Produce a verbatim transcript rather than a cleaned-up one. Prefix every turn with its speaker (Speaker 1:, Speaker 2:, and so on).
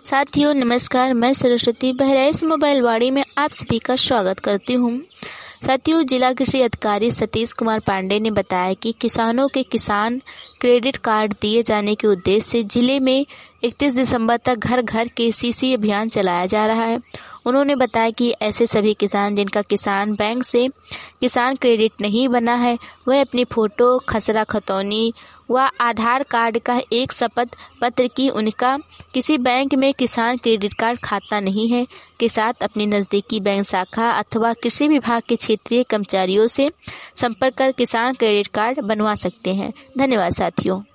Speaker 1: साथियों नमस्कार, मैं सरस्वती बहराइच मोबाइल वाड़ी में आप सभी का स्वागत करती हूँ। साथियों, जिला कृषि अधिकारी सतीश कुमार पांडे ने बताया कि किसानों के किसान क्रेडिट कार्ड दिए जाने के उद्देश्य से जिले में इकतीस दिसंबर तक घर घर के सीसी अभियान चलाया जा रहा है। उन्होंने बताया कि ऐसे सभी किसान जिनका किसान बैंक से किसान क्रेडिट नहीं बना है, वह अपनी फ़ोटो, खसरा खतौनी व आधार कार्ड का एक शपथ पत्र की उनका किसी बैंक में किसान क्रेडिट कार्ड खाता नहीं है के साथ अपनी नज़दीकी बैंक शाखा अथवा कृषि विभाग के क्षेत्रीय कर्मचारियों से संपर्क कर किसान क्रेडिट कार्ड बनवा सकते हैं। धन्यवाद साथियों।